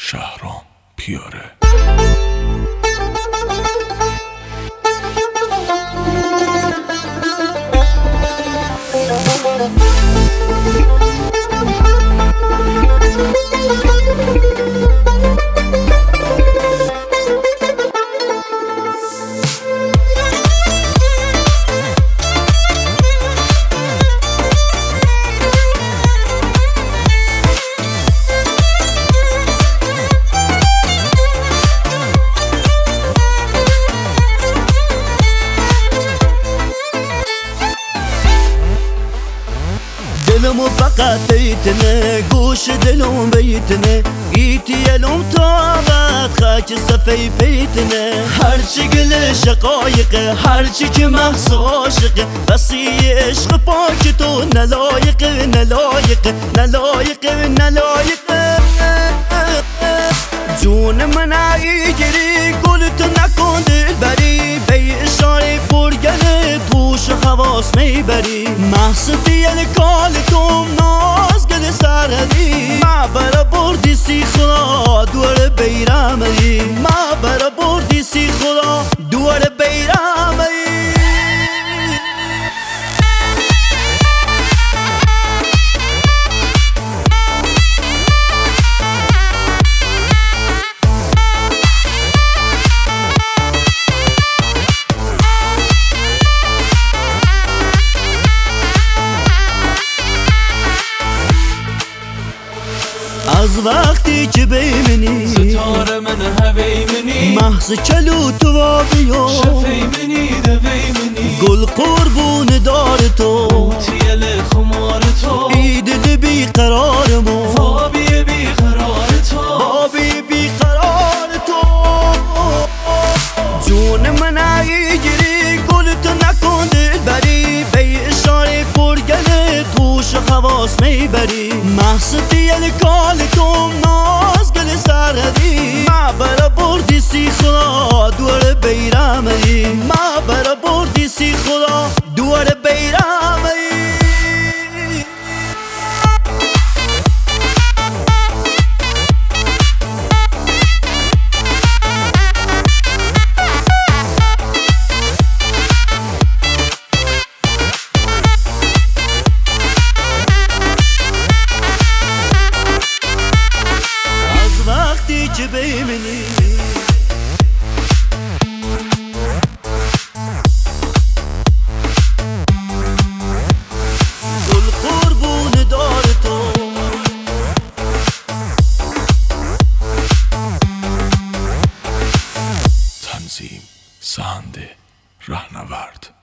شهرام پیاره. دلمو فقط بیتنه گوش دلم بیتنه گیتی الم طاقت خاک صفی پیتنه هرچی گل شقایقه هرچی که محض عاشقه بسی عشق پاک تو نلایقه نلایقه نلایقه نلایقه جون من ایگیری گلت نکن دل بری بی اشاره پرگله توش حواس میبری محصدی الکال تو ناز گل سردی ما برا بردی سی خدا دور بیرمی ما برا بردی سی خدا دور بیرمی از وقتی که بیمنی ستاره من هوی منی محض کلو تو واقعی شفی منی دوی منی گل قربون دار تو تیل خمار تو ایدل بی قرارمو بابی بی قرار تو بابی بی قرار تو جون من ایگیری گلت نکن دل بری بی اشاره پرگله توش حواس میبری محصدی الکال تو ناز گل سردی ما برا بردی سی خدا دور بیرمی ما برا بردی سی خدا دور بیرمی که بیمنی گل قربون دار تو تنظیم سهند رهنورد.